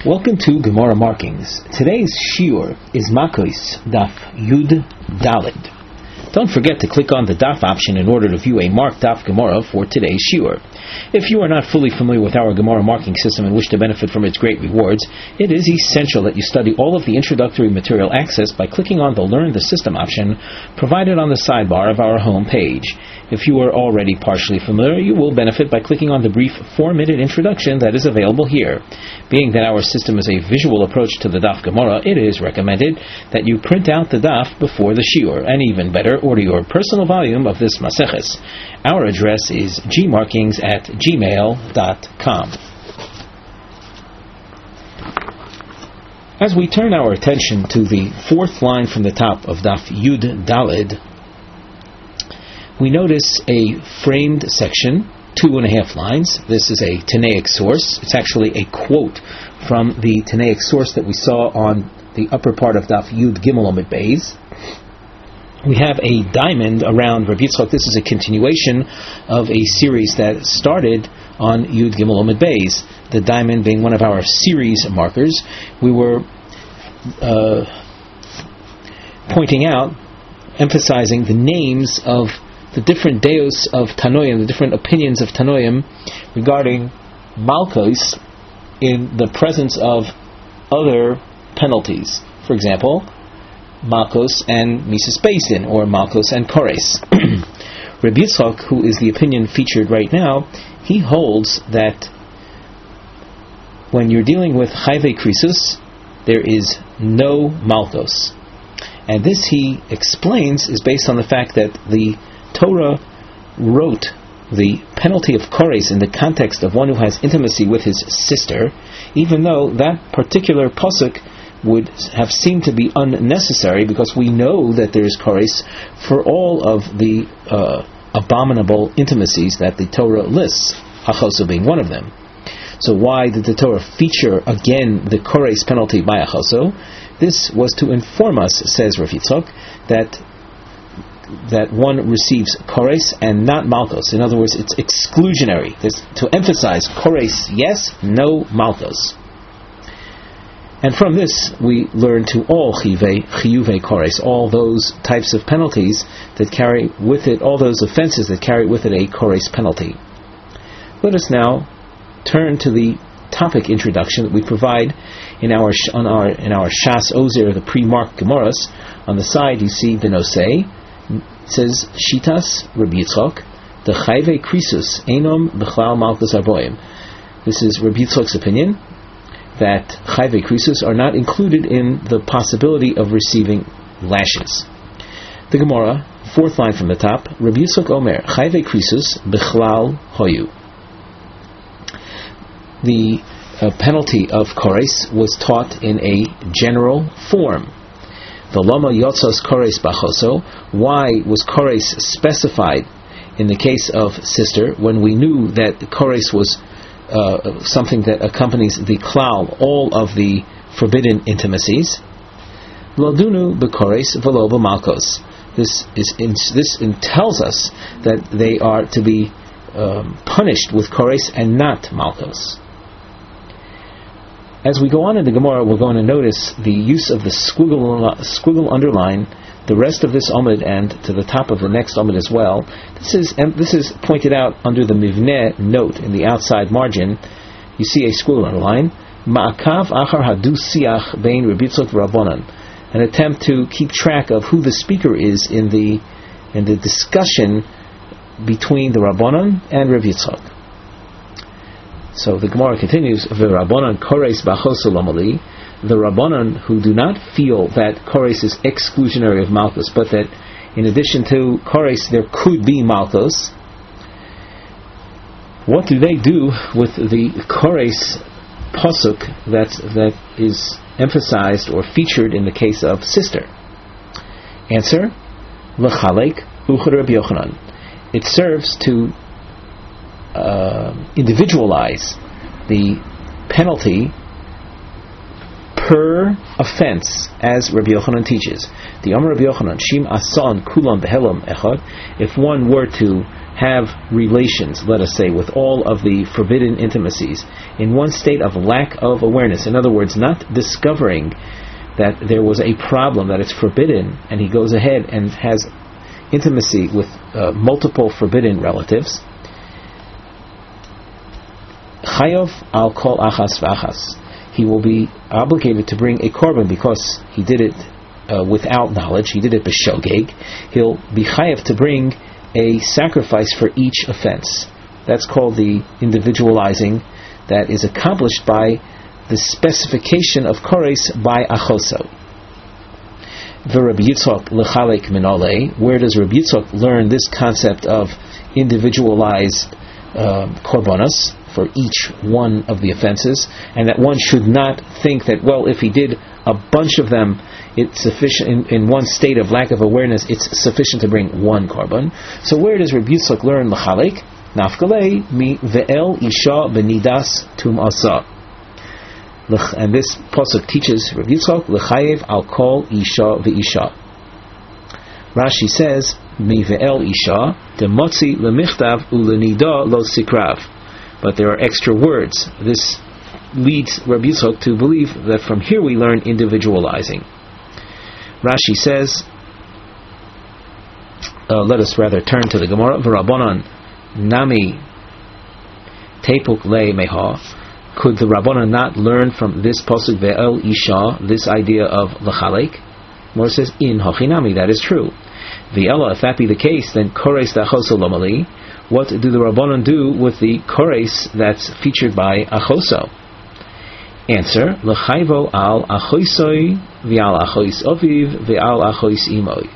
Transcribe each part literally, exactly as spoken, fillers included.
Welcome to Gemara Markings. Today's shiur is Makos Daf Yud Daled. Don't forget to click on the Daf option in order to view a marked Daf Gemara for today's shiur. If you are not fully familiar with our Gemara marking system and wish to benefit from its great rewards, it is essential that you study all of the introductory material accessed by clicking on the Learn the System option provided on the sidebar of our home page. If you are already partially familiar, you will benefit by clicking on the brief four-minute introduction that is available here. Being that our system is a visual approach to the Daf Gemara, it is recommended that you print out the Daf before the shiur, and even better, order your personal volume of this Maseches. Our address is gmarkings at gmail dot com. As we turn our attention to the fourth line from the top of Daf Yud Daled, we notice a framed section, two and a half lines. This is a Tanaic source. It's actually a quote from the Tanaic source that we saw on the upper part of Daf Yud Gimel Amud Beis. We have a diamond around Rabbi Yitzchak. This is a continuation of a series that started on Yud Gimel Amud Beis. The diamond being one of our series markers. We were uh, pointing out, emphasizing the names of the different deos of Tanoim, the different opinions of Tanoim regarding Malkos in the presence of other penalties. For example, Malkos and Mises Beis Din, or Malkos and Kores. Rabbi Yitzchak, who is the opinion featured right now, he holds that when you're dealing with Chayve Krisus, there is no Malkos. And this, he explains, is based on the fact that the Torah wrote the penalty of Kores in the context of one who has intimacy with his sister, even though that particular pasuk would have seemed to be unnecessary, because we know that there is Kores for all of the uh, abominable intimacies that the Torah lists, Hachoso being one of them. So why did the Torah feature again the Kores penalty by Hachoso? This was to inform us, says Rav Yitzchak, that that one receives Kores and not Malkos. In other words, it's exclusionary. This, to emphasize Kores, yes, no Malkos. And from this, we learn to all Chiyuve, Chiyuve Kores, all those types of penalties that carry with it, all those offenses that carry with it a Kores penalty. Let us now turn to the topic introduction that we provide in our on our in our Shas Ozer, the pre-marked Gemaras. On the side, you see the Nosei. It says Shitas Rabbi Yitzchak, the Chayve Krisus Einom B'chlal Malkus Arboim. This is Rabbi Yitzchak's opinion that Chayve Krisus are not included in the possibility of receiving lashes. The Gemara, fourth line from the top, Rabbi Yitzchak Omer Chayve Krisus B'chlal Hoyu. The uh, penalty of Kores was taught in a general form. The Lama Yotzos Kores Bachoso. Why was Kores specified in the case of sister when we knew that Kores was uh, something that accompanies the klal, all of the forbidden intimacies? Lodunu B'Kores V'lo B'Malkos. This is in, this in tells us that they are to be um, punished with Kores and not Malkos. As we go on in the Gemara, we're going to notice the use of the squiggle, squiggle underline, the rest of this Amud, and to the top of the next Amud as well. This is and this is pointed out under the Mivneh note in the outside margin. You see a squiggle underline. Ma'akav achar hadu siach bein Rabbi Yitzchak v'Rabbanan, an attempt to keep track of who the speaker is in the in the discussion between the Rabbanan and Rabbi Yitzchak. So the Gemara continues, V'Rabbanan Kores B'Achoso Lomali, the Rabbanan who do not feel that Kores is exclusionary of Malkos, but that in addition to Kores there could be Malkos. What do they do with the Kores pasuk that that is emphasized or featured in the case of sister? Answer: L'chalek Uchad Rabbi Yochanan. It serves to Uh, individualize the penalty per offense, as Rabbi Yochanan teaches. The Amar Rabbi Yochanan, Shim asan kulam behelam echad, if one were to have relations, let us say, with all of the forbidden intimacies in one state of lack of awareness, in other words, not discovering that there was a problem, that it's forbidden, and he goes ahead and has intimacy with uh, multiple forbidden relatives, Chayav al kol achas v'achas, he will be obligated to bring a korban because he did it uh, without knowledge, he did it b'shogeg. He'll be chayav to bring a sacrifice for each offense. That's called the individualizing that is accomplished by the specification of kores by achoso. The Rabbi Yitzchak lechalek minole. Where does Rabbi Yitzchak learn this concept of individualized uh, korbanos for each one of the offenses, and that one should not think that, well, if he did a bunch of them, it's sufficient in, in one state of lack of awareness, it's sufficient to bring one korban. So where does Rabbi Yitzchak learn lechalek? Nafkalei mi ve'el isha benidas tum asa. And this pasuk teaches Rabbi Yitzchak lechayev al kol isha ve'isha. Rashi says mi ve'el isha demotzi lemichtav ulenida lo sikrav. But there are extra words. This leads Rabbi Yitzchak to believe that from here we learn individualizing. Rashi says, uh, let us rather turn to the Gemara. V'Rabbanan nami tepuk le meha. Could the Rabbanan not learn from this pasuk ve'el isha this idea of lechalek? More says in hachinami, that is true. V'ela, if that be the case, then kores dachoso lomali. What do the Rabbanan do with the kores that's featured by achoso? Answer: lechayvo al achoisoi v'al achois oviv v'al achois imoi.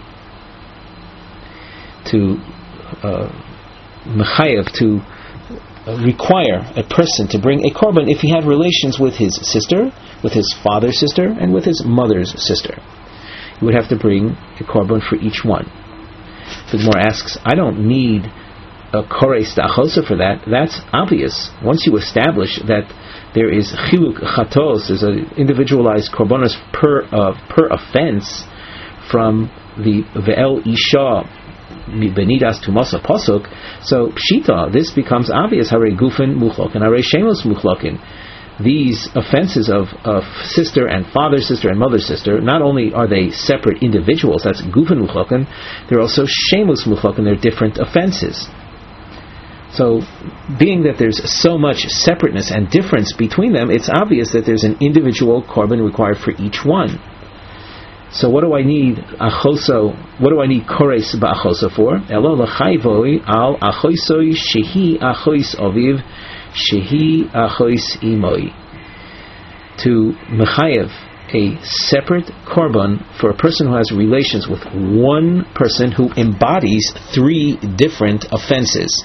To uh, mechayev, to require a person to bring a korban if he had relations with his sister, with his father's sister, and with his mother's sister. He would have to bring a korban for each one. The Gemara asks, I don't need a kores da'achosa for that. That's obvious. Once you establish that there is chiluk chatos, there's an individualized korbanos per uh, per offense from the ve'el isha benidas tumasa pasuk. So pshita, this becomes obvious. Hare gufen muchlokin, hare shemos muchlokin. These offenses of, of sister and father sister and mother sister, not only are they separate individuals, that's gufen muchlokin, they're also shemos muchlokin. They're different offenses. So, being that there's so much separateness and difference between them, it's obvious that there's an individual korban required for each one. So, what do I need achoso? What do I need kores ba'achoso for? Elo l'chayvoi al achoisoi shehi achois oviv shehi achois imoi. To mechayev a separate korban for a person who has relations with one person who embodies three different offenses.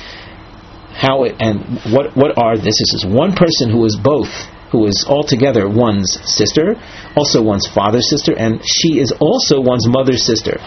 How it, and what what are this? This is one person who is both, who is altogether one's sister, also one's father's sister, and she is also one's mother's sister.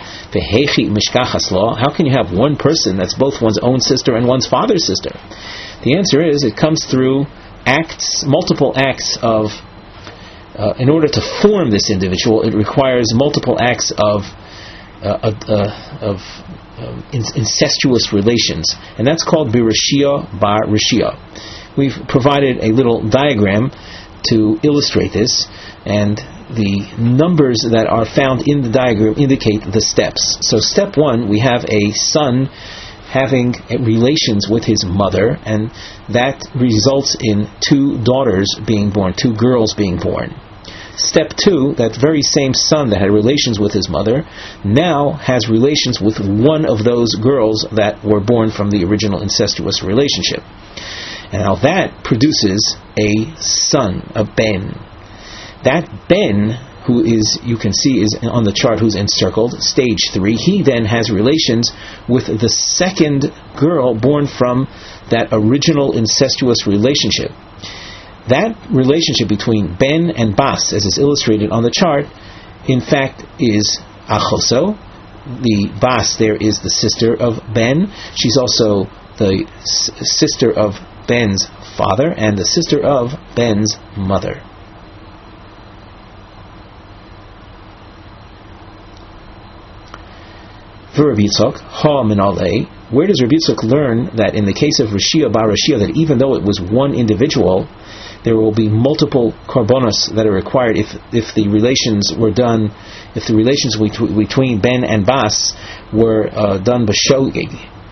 How can you have one person that's both one's own sister and one's father's sister? The answer is it comes through acts, multiple acts of. Uh, in order to form this individual, it requires multiple acts of uh, uh, of. Um, incestuous relations, and that's called birashia bar rishia. We've provided a little diagram to illustrate this, and the numbers that are found in the diagram indicate the steps. So step one, we have a son having relations with his mother, and that results in two daughters being born, two girls being born. Step two, that very same son that had relations with his mother now has relations with one of those girls that were born from the original incestuous relationship. And now that produces a son, a ben. That ben, who is, you can see, is on the chart, who's encircled, stage three, he then has relations with the second girl born from that original incestuous relationship. That relationship between Ben and Bas, as is illustrated on the chart, in fact is achoso. The Bas there is the sister of Ben. She's also the s- sister of Ben's father and the sister of Ben's mother. For Rabbi Yitzchak, ha minalei, where does Rabbi Yitzchak learn that in the case of Rishia bar Rishia, that even though it was one individual, there will be multiple korbanos that are required if if the relations were done, if the relations between Ben and Bas were uh, done b'shogeg,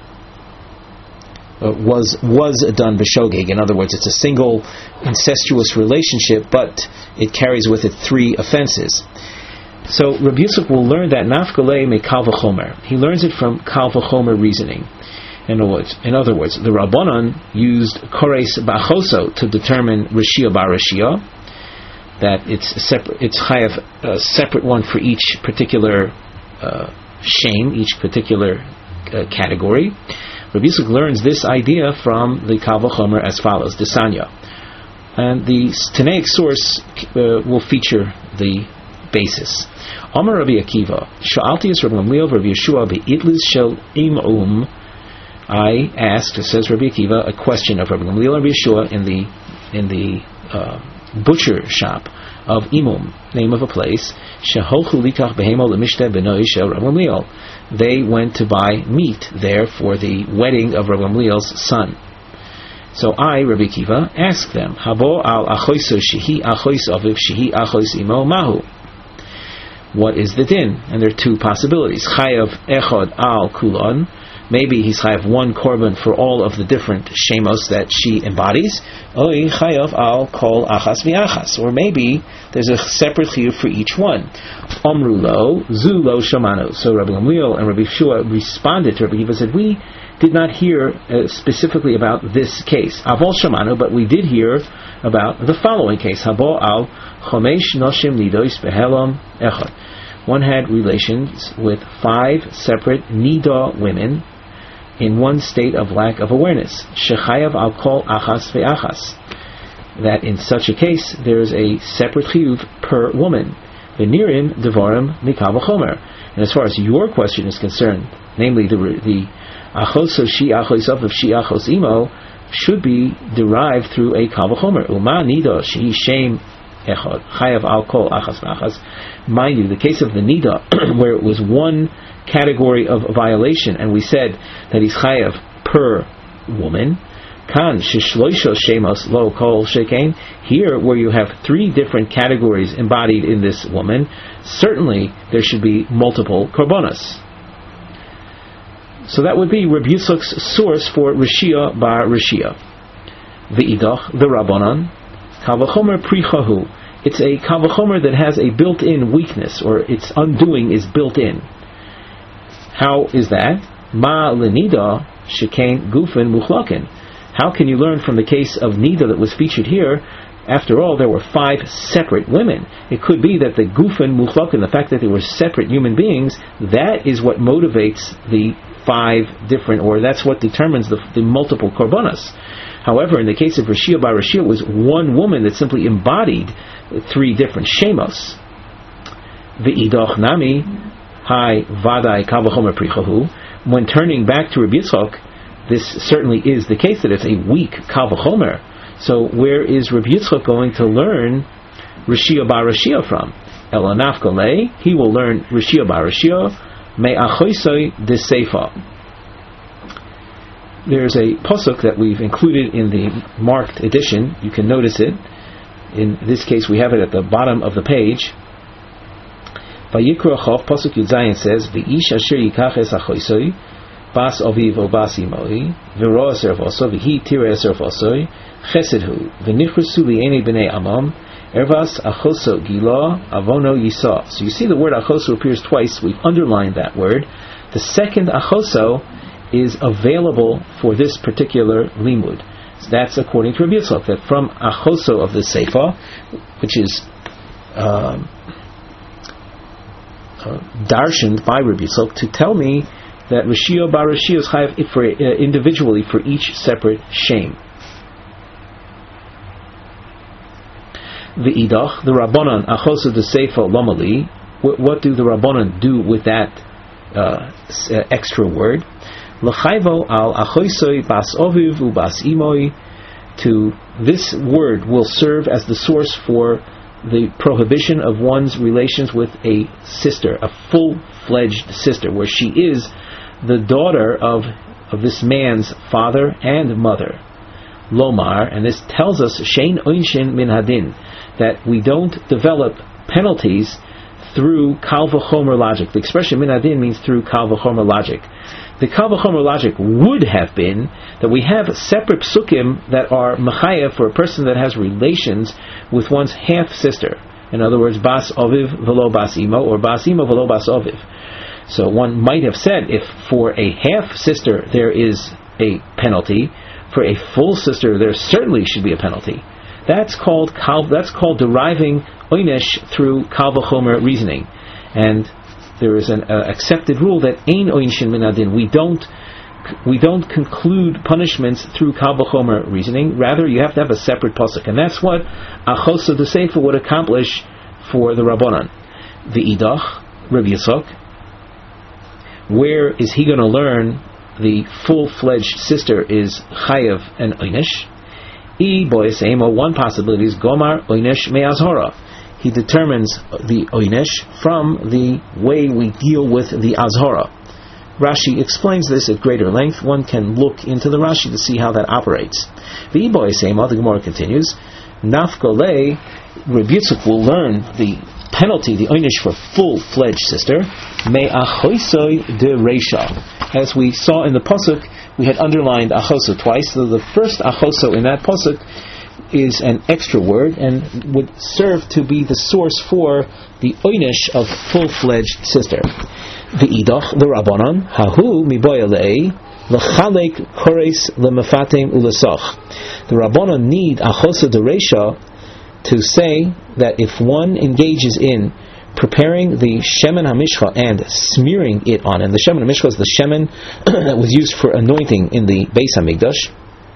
uh, was was done b'shogeg. In other words, it's a single incestuous relationship, but it carries with it three offenses. So Rabbi Yitzchak will learn that nafkalei me kal v'chomer. He learns it from kal v'chomer reasoning. In other words, in other words, the Rabbanon used kores ba'choso to determine Rishia bar Rishia, that it's a separate, it's chayav a separate one for each particular uh, shame, each particular uh, category. Rabbi Yitzchak learns this idea from the Kal V'chomer as follows: the Sanya, and the Tanaic source uh, will feature the basis. Amar Rabbi Akiva, Sha'alti es Rabbi Gamliel Rabbi Yeshua be'itlis shel im'um. I asked, says Rabbi Akiva, a question of Rabbi Gamliel and Rabbi Yeshua in the in the uh, butcher shop of Imum, name of a place. Sheholchu likach behemo lemishte benoi shel Rabbi Gamliel. They went to buy meat there for the wedding of Rabbi Gamliel's son. So I, Rabbi Akiva, asked them, Habo al achoiso shehi achois aviv shehi achois imo mahu. What is the din? And there are two possibilities. Chayav echad al kulon. Maybe he's chayav one korban for all of the different shemos that she embodies. Oy chayav al kol achas v'achas. Or maybe there's a separate chiyuv for each one. Omru lo, zu lo shamanu. So Rabbi Gamliel and Rabbi Yeshua responded to Rabbi Akiva, said, we did not hear uh, specifically about this case. Avol shamanu, but we did hear about the following case. Habo al chomesh noshim nidois behelam echad. One had relations with five separate nida women in one state of lack of awareness. Shechayav al kol achas ve'achas. That in such a case there is a separate chiyuv per woman. V'nirim devarim mikal v'chomer. And as far as your question is concerned, namely the the achos of shi achos of shi achos imo, should be derived through a kal v'chomer. Uma nida shi shem echad chayav al kol achas ve'achas. Mind you, the case of the nida, where it was one category of violation, and we said that he's chayav per woman. Kan shishloisho shemos lo kol shekain. Here, where you have three different categories embodied in this woman, certainly there should be multiple korbanos. So that would be Rabbi Yitzchak's source for Rishia bar Rishia. V'idach the Rabbanon kal v'chomer prichahu. It's a kal v'chomer that has a built-in weakness, or its undoing is built in. How is that? Ma lenida shekain gufen muchlakin. How can you learn from the case of nida that was featured here? After all, there were five separate women. It could be that the gufen muchlakin, the fact that they were separate human beings, that is what motivates the five different, or that's what determines the, the multiple korbanos. However, in the case of Rishia bar Rishia, it was one woman that simply embodied three different shemos. V'idach nami hai vadai kal v'chomer prichahu. When turning back to Rabbi Yitzchak, this certainly is the case that it's a weak kal v'chomer. So where is Rabbi Yitzchak going to learn Rishia bar Rishia from? Ela nafkalei, he will learn Rishia bar Rishia me achoisoi de seifa. There's a pasuk that we've included in the marked edition. You can notice it. In this case, we have it at the bottom of the page. Vayikra Chav, pasuk Yud Zayin says, "V'ish asher yikach es achoisoi, bas aviv o bas imoi, v'ro aser v'oso, v'hi tira aser v'osoi, chesed hu, v'nichrusu li'enei b'nei amam, ervas achoso gila, avono yisa." So you see the word achoso appears twice. We've underlined that word. The second achoso is available for this particular limud. So that's according to Rabbi Yitzchak, that from achoso of the seifa, which is um, uh, darshaned by Rabbi Yitzchak, to tell me that Rishia bar Rishia is chayav for uh, individually for each separate shame. The idach, the Rabbanon achoso the seifa lomali. What do the Rabbanon do with that uh, extra word? L'chayvo al achoisoi bas oviv ubas imoi. To this word will serve as the source for the prohibition of one's relations with a sister, a full-fledged sister, where she is the daughter of, of this man's father and mother. Lomar, and this tells us, Shein Oinshin Min Hadin, that we don't develop penalties through Kal V'chomer logic. The expression Min Hadin means through Kal V'chomer logic. The Kal V'chomer logic would have been that we have separate psukim that are mechayev for a person that has relations with one's half sister. In other words, Bas Oviv v'lo Bas Imo, or Bas Imo v'lo Bas Oviv. So one might have said, if for a half sister there is a penalty, for a full sister there certainly should be a penalty. That's called kal, that's called deriving oynesh through Kal V'chomer reasoning. And there is an uh, accepted rule that ein oinshin min adin. We don't we don't conclude punishments through Kal V'chomer reasoning. Rather, you have to have a separate pasuk, and that's what Achos of the Sefer would accomplish for the Rabbanan. The Idach, Rabbi Yitzchak, where is he going to learn the full-fledged sister is Chayev and Oynesh? I boys emo, one possibility is Gomar Oynesh Me'azhara. He determines the Oynesh from the way we deal with the Azhara. Rashi explains this at greater length. One can look into the Rashi to see how that operates. The I boys emo, the Gemara continues, Nafkolei, Rabbi Yitzchak will learn the penalty, the oynish for full-fledged sister, me'achoisoi de reisha. As we saw in the pasuk, we had underlined achoso twice. So the first achoso in that pasuk is an extra word and would serve to be the source for the oynish of full-fledged sister. The idach, the rabbanon, hahu miboyalei lechalek kores lemefatem ulesoch. The rabbanon need achoso de reisha to say that if one engages in preparing the shemen hamishcha and smearing it on, and the shemen hamishcha is the shemen that was used for anointing in the Beis Hamikdash.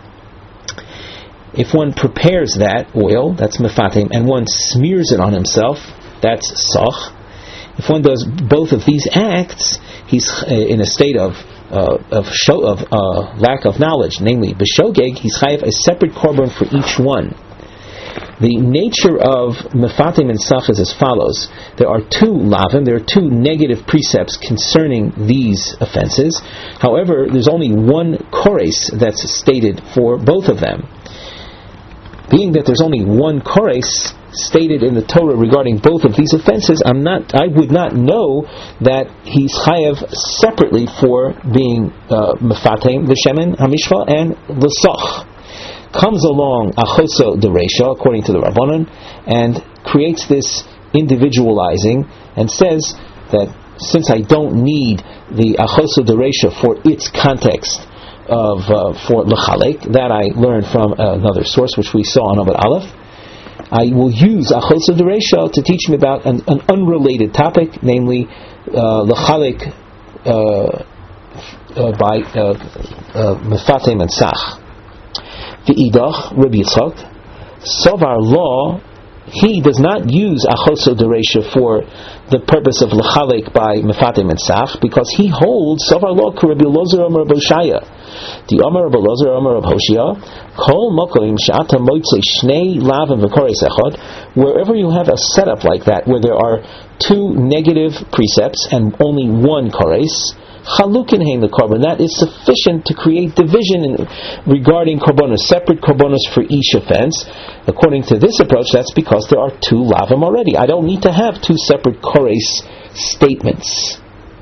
If one prepares that oil, that's mefatim, and one smears it on himself, that's soch. If one does both of these acts, he's in a state of uh, of show, of uh, lack of knowledge, namely b'shogeg. He's chayav a separate korban for each one. The nature of mefatim and sach is as follows. There are two lavim, there are two negative precepts concerning these offenses. However, there's only one kores that's stated for both of them. Being that there's only one kores stated in the Torah regarding both of these offenses, I'm not, I would not know that he's chayav separately for being uh, mefatim, the shemen, hamishcha, and the sach. Comes along achoso de reisha, according to the Rabbanon, and creates this individualizing, and says that since I don't need the achoso de reisha for its context of uh, for lechalek, that I learned from another source which we saw on Amud Aleph, I will use achoso de reisha to teach me about an, an unrelated topic, namely uh, lechalek uh, uh, by mefatim uh, uh, and sach. The idach, Rabbi Yitzchak, Sovar law, he does not use achoso de reisha for the purpose of lechalek by mefatim and sach, because he holds Sovar law Rabbi Elazar Amar Boshaya. The Amar Rabbi Elazar Amar Rabbi Hoshia, Kol Mokoim She'ata Motzei Shnei Lavim V'Kores Echad. Wherever you have a setup like that, where there are two negative precepts and only one kores, Chalukin hein the korban, that is sufficient to create division in, regarding korbanos, separate korbanos for each offense. According to this approach, that's because there are two lavim already. I don't need to have two separate kores statements.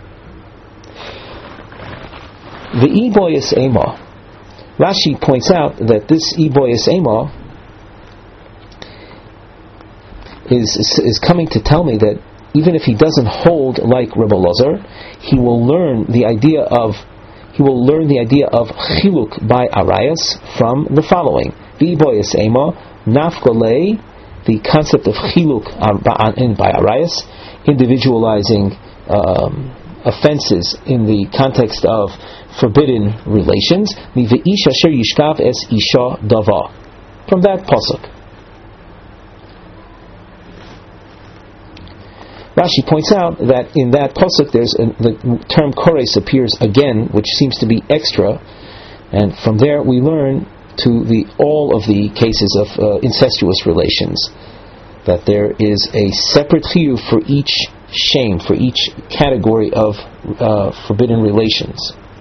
The Iboyas Ema, Rashi points out that this Iboyas Ema is, is is coming to tell me that even if he doesn't hold like Rebbe Elazar, he will learn the idea of he will learn the idea of chiluk by arayas from the following: V'boyas ema nafkolei, the concept of chiluk by arayas, individualizing um, offenses in the context of forbidden relations. V'eish asher yishkav es isha dava, from that pasuk. Rashi points out that in that pasuk there's a, the term kores appears again, which seems to be extra, and from there we learn to the all of the cases of uh, incestuous relations. that there is a separate chiyuv for each shame, for each category of uh, forbidden relations.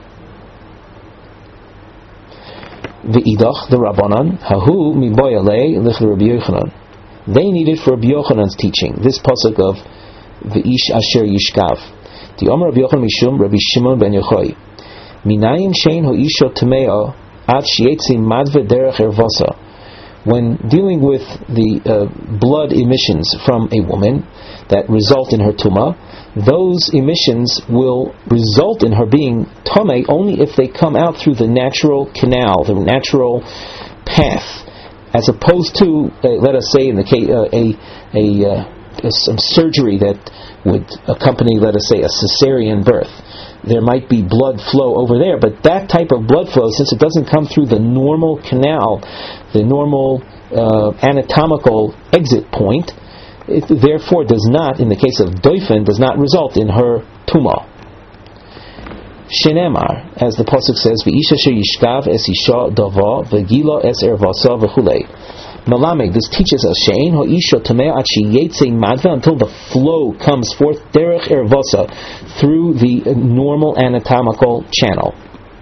V'idach, the Rabbanan, hahu miboyalei lich Rabbi Yochanan. They needed for Rabbi Yochanan's teaching this pasuk of V'ish asher yishkav. The Omer Rabbi Yochanan mishum Rabbi Shimon ben Yochai. Minayim shein ho'isho tameo ad shietzi madve derech ervasa. When dealing with the uh, blood emissions from a woman that result in her tumah, those emissions will result in her being tameh only if they come out through the natural canal, the natural path, as opposed to, uh, let us say, in the case uh, a a, uh, a some surgery that would accompany, let us say, a cesarean birth. There might be blood flow over there, but that type of blood flow, since it doesn't come through the normal canal, the normal uh, anatomical exit point, it therefore does not, in the case of doifen, does not result in her tumah. Shenemar, as the pasuk says, "V'isha sheyishkav es isha dava v'gila es ervasa v'chulei." Malamek, this teaches us she'ein ha'isha tameh ad sheyetze madva, until the flow comes forth derech ervasa, through the normal anatomical channel.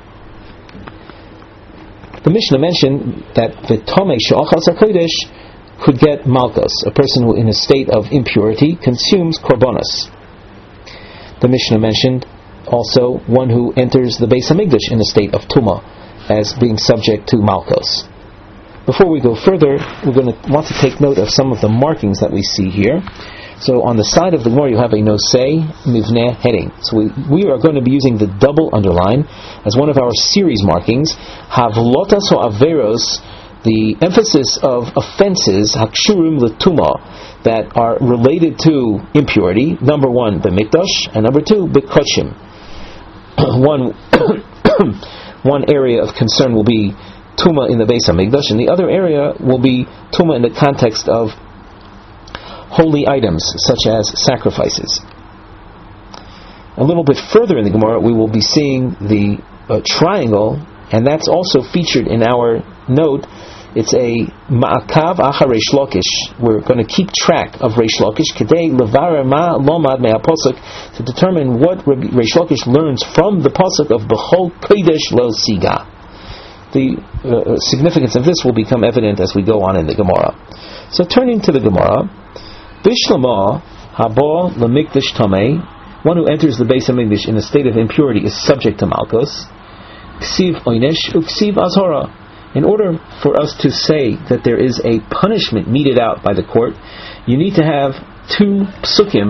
The Mishnah mentioned that the tomei she'achas hakodesh could get malchus, a person who, in a state of impurity, consumes korbanos. The Mishnah mentioned also one who enters the Beis Hamikdash in a state of tumah as being subject to malchus. Before we go further, we're going to want to take note of some of the markings that we see here. So on the side of the Gemara you have a nosei mivneh heading. So we, we are going to be using the double underline as one of our series markings. Havlotas ho averos, the emphasis of offenses, hakshurim l'tumah, that are related to impurity. Number one, b'mikdash, and number two, b'koshim. one one area of concern will be Tumah in the Beis Hamikdash, and the other area will be Tumah in the context of holy items, such as sacrifices. A little bit further in the Gemara, we will be seeing the uh, triangle, and that's also featured in our note. It's a ma'akav achar Reish Lakish. We're going to keep track of Reish Lakish kedei levarer ma lomad me'apasuk, to determine what Reish Lakish learns from the pasuk of b'chol kodesh lo siga. The uh, significance of this will become evident as we go on in the Gemara. So turning to the Gemara, Bishlama habo lemikdash tamei, one who enters the Beis Hamikdash in a state of impurity is subject to malchus. Ksiv oynesh uksiv azhara. In order for us to say that there is a punishment meted out by the court, you need to have two psukim,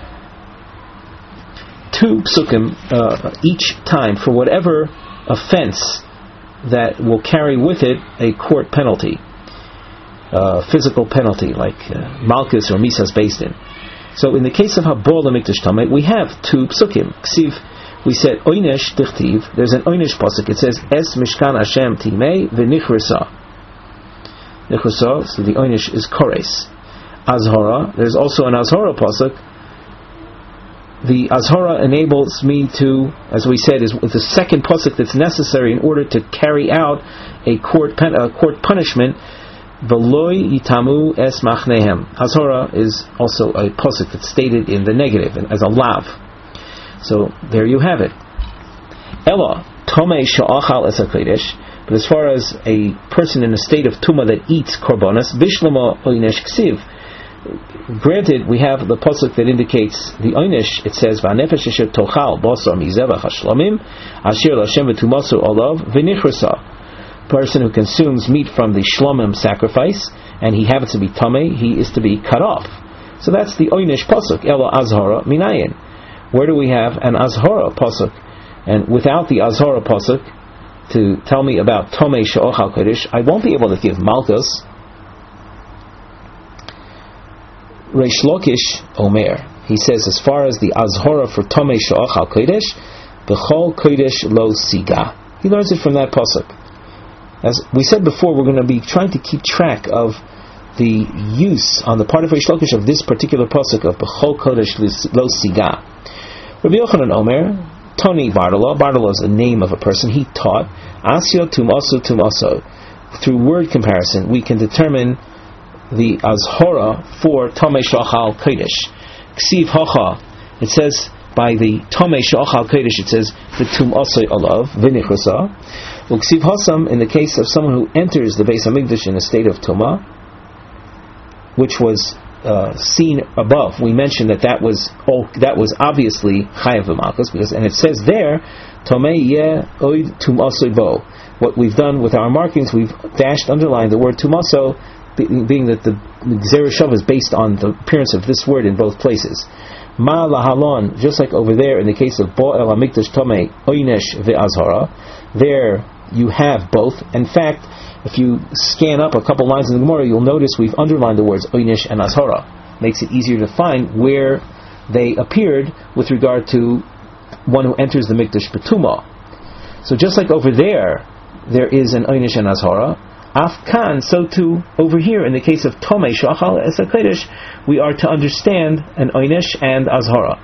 two psukim uh, each time for whatever offense that will carry with it a court penalty, uh, physical penalty like uh, malchus or misas based in. So in the case of Habor Lemikdash Tameh, we have two psukim. Ksiv, we said oynesh tichtiv. There's an oynesh pasuk. It says es mishkan Hashem timei v'nichrisa. Nichrisa. So the oynesh is kores. Azhara. There's also an azhara pasuk. The azhara enables me to, as we said, is the second pasuk that's necessary in order to carry out a court pen, a court punishment. V'loi yitamu es machnehem. Azhara is also a pasuk that's stated in the negative as a lav. So there you have it. Ella tomei she'achal es hakodesh. But as far as a person in a state of tumah that eats korbanos, bishlama oynesh ksiv. Granted, we have the pasuk that indicates the oynesh. It says v'anefesh asher tochal basar mizevach hashlamim asher l'Hashem v'tumasu olav v'nichrasa. Person who consumes meat from the shlomim sacrifice and he happens to be tamei, he is to be cut off. So that's the oynesh pasuk. Ella azhara minayin. Where do we have an azhara pasuk? And without the azhara pasuk to tell me about tomei she'achal kodesh, I won't be able to give malchus. Reish Lakish Omer, he says, as far as the azhara for tomei she'achal kodesh, b'chol kodesh lo siga. He learns it from that pasuk. As we said before, we're going to be trying to keep track of the use on the part of Reish Lakish of this particular pasuk of b'chol kodesh lo siga. Rabbi Yochanan Omer, Toni Bartolo. Bartolo is the name of a person. He taught Asyo Tumaso Tumaso. Through word comparison, we can determine the azhora for Tomei Shachal Kodesh. Ksiv Hacha, it says by the Tomei Shachal Kodesh, it says V'tum Asay Alav V'nichasa. Uksiv Hasam, in the case of someone who enters the Beis Hamikdash in a state of Tumah, which was uh, seen above. We mentioned that that was oh, that was obviously Chayav V'malchus, because and it says there Tomei Yeh Oid Tum Asay Bo. What we've done with our markings, we've dashed, underlined the word Tumaso, being that the Gzera Shav is based on the appearance of this word in both places. Ma lahalon, just like over there in the case of Bo El Hamikdash Tomei Oynesh Ve'azhara, there you have both. In fact, if you scan up a couple lines in the Gemara, you'll notice we've underlined the words Oynesh and Azhara. Makes it easier to find where they appeared with regard to one who enters the Mikdash B'tumah. So just like over there, there is an Oynesh and Azhara, Afkan, so too over here in the case of Tomei Shachal Es HaKodesh, we are to understand an Oynesh and Azhara.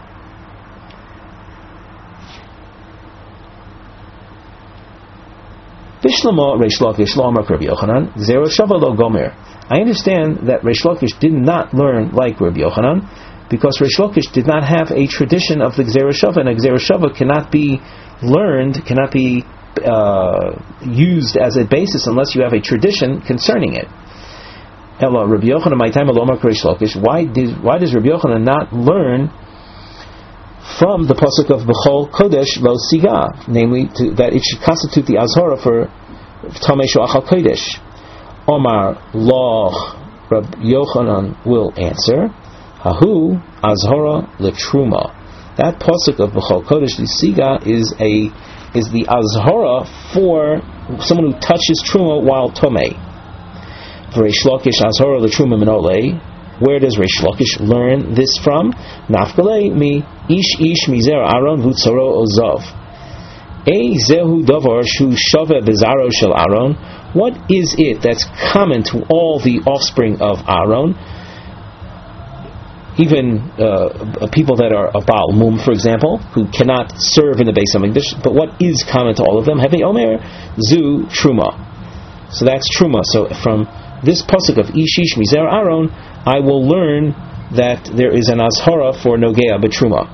Bishlama Reish Lakish La'amar Rabbi Yochanan Gzera Shava Lo Gomer. I understand that Reish Lakish did not learn like Rabbi Yochanan, because Reish Lakish did not have a tradition of the Gzera Shava, and a Gzera Shava cannot be learned, cannot be Uh, used as a basis unless you have a tradition concerning it. Ella Rabbi Yochanan, my time Alomar Reish Lakish. Why did why does Rabbi Yochanan not learn from the pasuk of B'chol Kodesh Lo Siga, namely to, that it should constitute the Azhara for Tomei Shachal Kodesh? Omar Loch, Rabbi Yochanan will answer, Hahu Azhara Letruma. That pasuk of B'chol Kodesh Lo Siga is a is the azhara for someone who touches truma while tomei. Reish Lakish azhara l'truma minolei. Where does Reish Lakish learn this from? Nafkalei mi ish ish mizer Aaron v'tzaro ozav. E zehu davar shu shave bezaro shel Aaron. What is it that's common to all the offspring of Aaron? Even uh, people that are a Baal Mum, for example, who cannot serve in the Beis Hamikdash, but what is common to all of them? Hevi Omer Zu Truma. So that's Truma. So from this pasuk of Ishish Mizer Aaron, I will learn that there is an Azhara for Nogea B'Truma,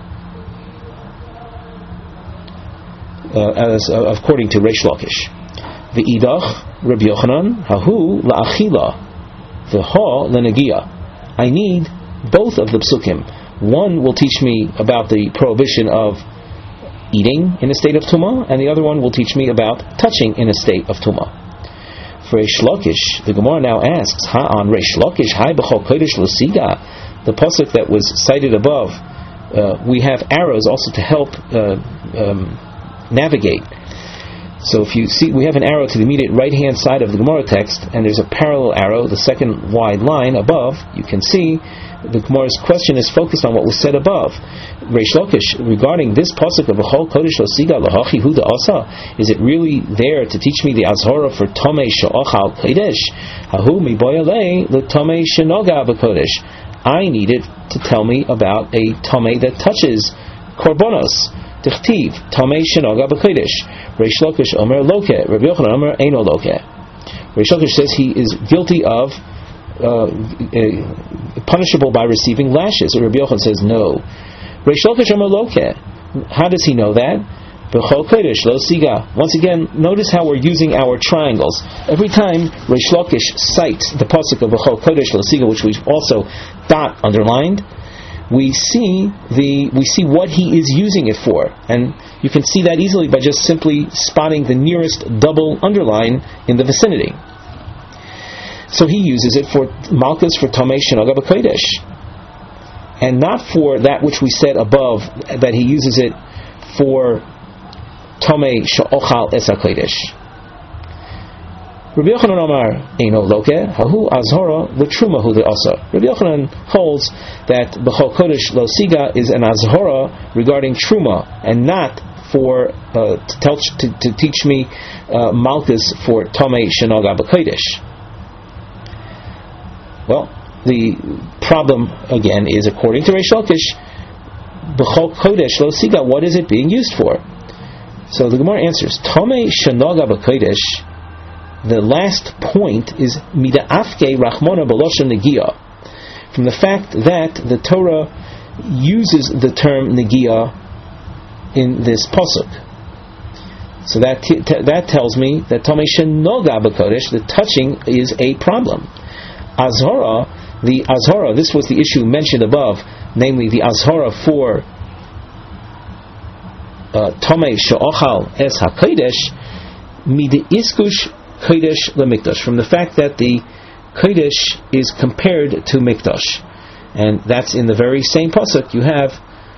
uh, as uh, according to Reish Lakish. V'idach Rabbi Yochanan Hahu La'achila V'ha L'Negia. I need both of the psukim. One will teach me about the prohibition of eating in a state of tumah, and the other one will teach me about touching in a state of tumah. For Reish Lakish, the Gemara now asks, Ha on Reish Lakish, Hai b'chol kodesh lo siga. The pasuk that was cited above, uh, we have arrows also to help uh, um, navigate. So if you see, we have an arrow to the immediate right-hand side of the Gemara text, and there's a parallel arrow, the second wide line above. You can see the Gemara's question is focused on what was said above. Reish Lakish, regarding this pasuk of B'chol Kodesh Lo Siga Lahachi Huda Asa, is it really there to teach me the Azhara for Tomei Sha'achal Kodesh? Hahu mi boyalei le Tomei Shenoga B'Kodesh. I need it to tell me about a Tomei that touches Korbanos. Tichtiv Tomei Shenoga B'Kodesh. Reish Lakish Omer Loke. Rabbi Yochanan Omer Eino Loke. Reish Lakish says he is guilty of Uh, uh, punishable by receiving lashes. Rabbi Yochanan says no. Reish Lakish Amar Loke. How does he know that? B'chol Kodesh Lo Siga. Once again, notice how we're using our triangles. Every time Reish Lakish cites the pasuk of B'chol Kodesh Lo Siga, which we've also dot underlined, we see the we see what he is using it for, and you can see that easily by just simply spotting the nearest double underline in the vicinity. So he uses it for Malchus for Tomei Shenoga B'Kodesh, and not for that which we said above, that he uses it for Tomei Sha'ochal Es HaKodesh. Rabbi Yochanan Omar Eino Loke Hahu Azhara L'Truma Hu De'asa. Rabbi Yochanan holds that B'chol Kodesh Lo Siga is an Azhara regarding Truma, and not for uh, to, tell, to, to teach me uh, Malchus for Tomei Shenoga B'Kodesh. Well, the problem again is, according to Reish Lakish, B'chol Kodesh Lo Siga, what is it being used for? So the Gemara answers, Tomei Shenoga B'Kodesh the last point is mida afke rachmona b'loshen negia, from the fact that the Torah uses the term negia in this pasuk. So that t- t- that tells me that Tomei shenoga b'kodesh, the touching is a problem. Azhara, the azhara, this was the issue mentioned above, namely the azhara for uh, Tomei she'ochal es hakodesh midi iskush kodesh lemikdash, from the fact that the kodesh is compared to mikdash, and that's in the very same pasuk. You have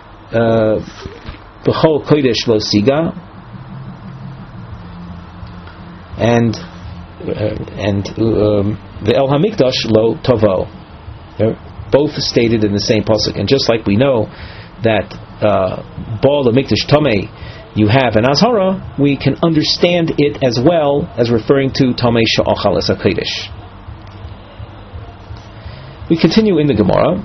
b'chol uh, kodesh lo siga, and uh, and um, the El Hamikdash lo tovo. They're both stated in the same pasuk, and just like we know that Baal Hamikdash Tomei, you have an azhara, we can understand it as well as referring to Tomei she'ochal es hakodesh. We continue in the Gemara.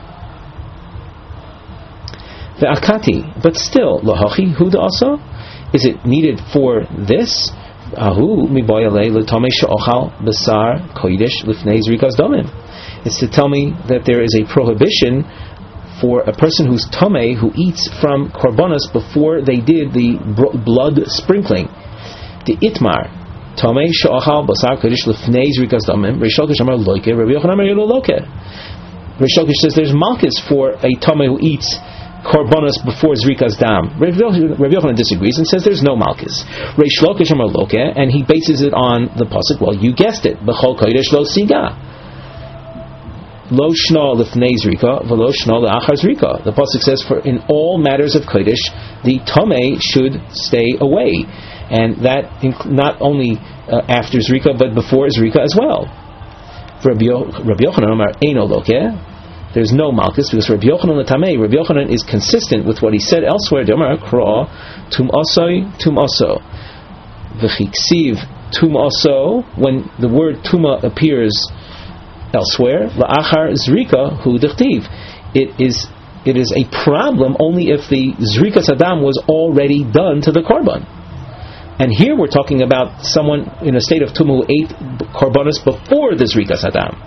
The akati, but still lahachi huda also. Is it needed for this? Ahu miboyale l'tomei she'ochal besar kodesh lifnei zrikas damim. It's to tell me that there is a prohibition for a person who's tomei, who eats from korbanos before they did the blood sprinkling. The itmar tomei she'ochal basar kodesh lifnei zrikas damim. Reish Lakish amar loke, Rabbi Yochanan amar lo loke. Reish Lakish says there's malchus for a tomei who eats korbanos before zrikas dam. Rabbi Yochanan disagrees and says there's no malchus. Reish Lakish amar loke, and he bases it on the pasuk. Well, you guessed it. B'chol kodesh lo siga. Lo shna lifnei zrika, v'lo shna le'achar zrika. The pasuk says, for in all matters of kodesh, the tomei should stay away, and that inc- not only uh, after zrika, but before zrika as well. For Rabbi Yochanan amar eino loke, there's no malchus, because Rabbi Yochanan l'tamei, Rabbi Yochanan is consistent with what he said elsewhere. D'amar kra tum osoi tum oso, v'chiksiv tum oso, when the word tuma appears elsewhere, la'achar zrika hu dechtiv. It is it is a problem only if the zrika sadam was already done to the korban. And here we're talking about someone in a state of tumah who ate korbanos before the zrika sadam.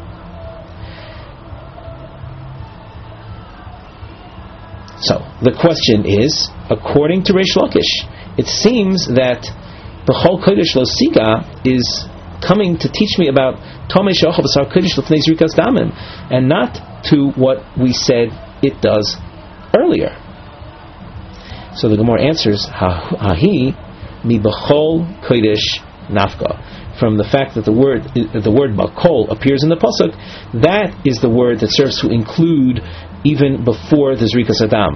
So the question is, according to Reish Lakish, it seems that b'chol kodesh lo siga is coming to teach me about Tomei she'ochal basar kodesh lifnei zrikas damim, and not to what we said it does earlier. So the Gemara answers, Hahi mi b'chol kodesh nafka. From the fact that the word the word bakol appears in the pasuk, that is the word that serves to include even before the zrikas adam.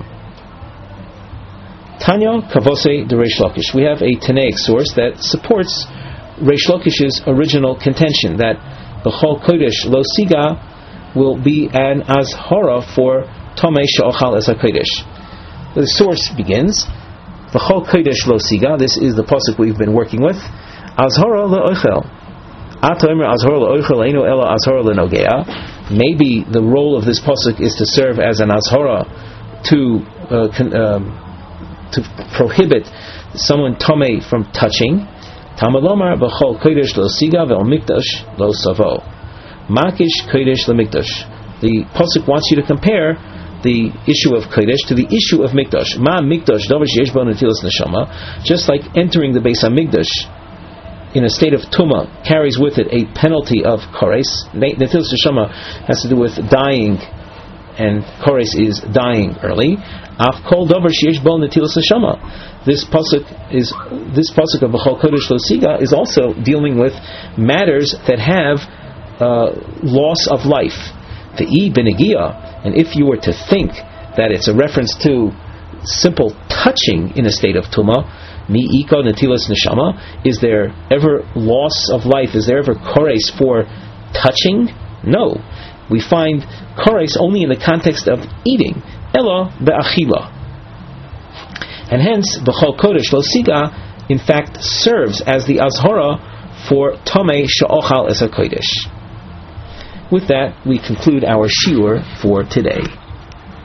Tanya kavose de Reish Lakish. We have a Tanaic source that supports Reish Lakish's original contention that b'chol kodesh lo siga will be an azhara for tomei she'ochal es hakodesh. The source begins, b'chol kodesh lo siga. This is the pasuk we've been working with. Azhara le'ochel. Atomer azhara le'ochel eino ela azhara le'nogea. Maybe the role of this pasuk is to serve as an azhara to uh, con, um, to prohibit someone tomei from touching. Tamalomar b'chol kodesh lo siga ve'ol mikdash lo savo. Makish kodesh le mikdash. The pasuk wants you to compare the issue of kodesh to the issue of mikdash. Ma mikdash davar sheyesh bo netilas neshama. Just like entering the Beis Hamikdash in a state of tumah carries with it a penalty of kores. Netilas neshama has to do with dying, and kores is dying early. Af kol davar sheyesh bo netilas neshama. This pasuk is this pasuk of b'chol kodesh lo siga is also dealing with matters that have uh, loss of life. The e benegia, and if you were to think that it's a reference to simple touching in a state of tumah, mi iko netilas neshama, is there ever loss of life? Is there ever kores for touching? No, we find kores only in the context of eating. Ela be'achila. And hence, b'chol kodesh lo siga, in fact, serves as the azhara for tomei she'ochal es hakodesh. With that, we conclude our shiur for today.